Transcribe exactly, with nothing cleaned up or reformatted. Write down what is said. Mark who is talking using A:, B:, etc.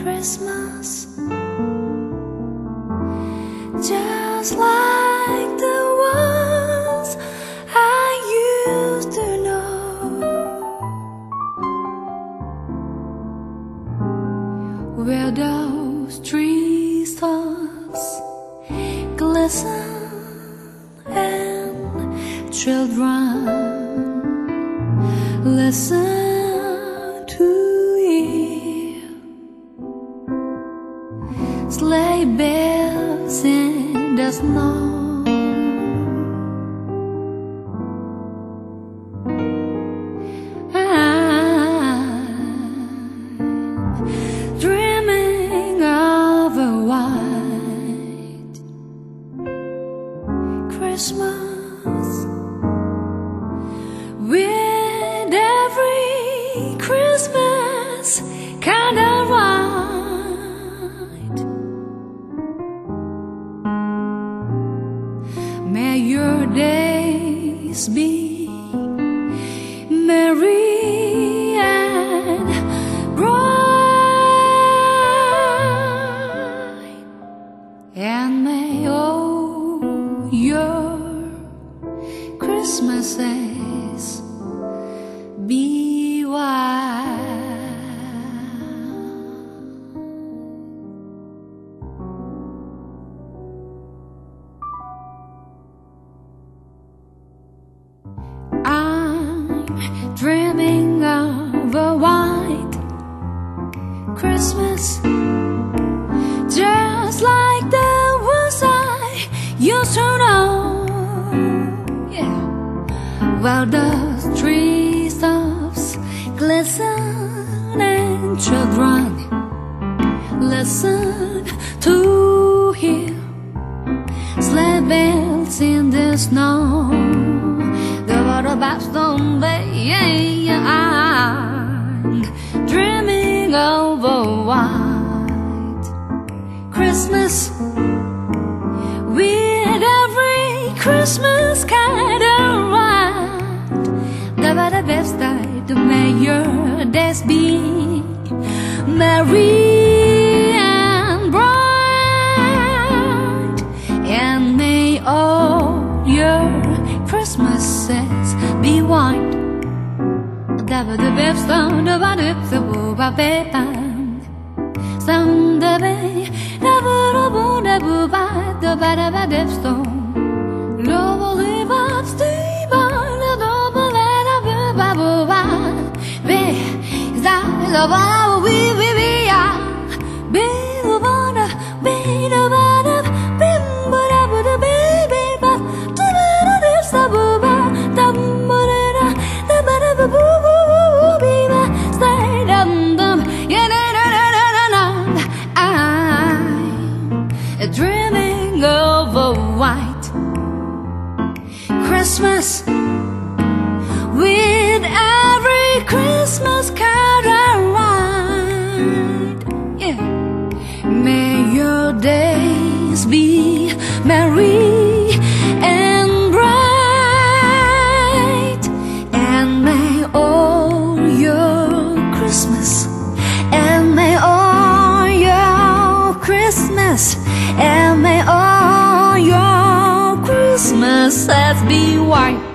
A: Christmas, just like the ones I used to know, where those tree tops glisten and children listen to hear sleigh bells in the snow. I'm dreaming of a white Christmas, with every Christmas kind of right. May your days be merry and bright, and may all your Christmases be white. I'm dreaming of a white Christmas, just like the ones I used to know. Yeah, well, those tree tops glisten and children listen to hear sleigh bells in the snow. The water bats don't bay. I'm dreaming of a white Christmas, with every Christmas kind of right. The best night, may your days be merry and bright, and may all your Christmases be white. The best on the body, the booba band. Sound the bay, the booba, the booba, the bada bada stone. Love live up, stay by the double and a booba booba. Be that love, we we be ya. Be the bada, be the bada, be bada bada baby, but the bada this the booba, the bada, the bada boo boo be the stay dum dum. Yeah, na na na na na. I'm dreaming of a white Christmas, with every Christmas card I write. Yeah, may your days be merry and bright, and may all your Christmas, and may all your Christmas, and may all your Christmases be white.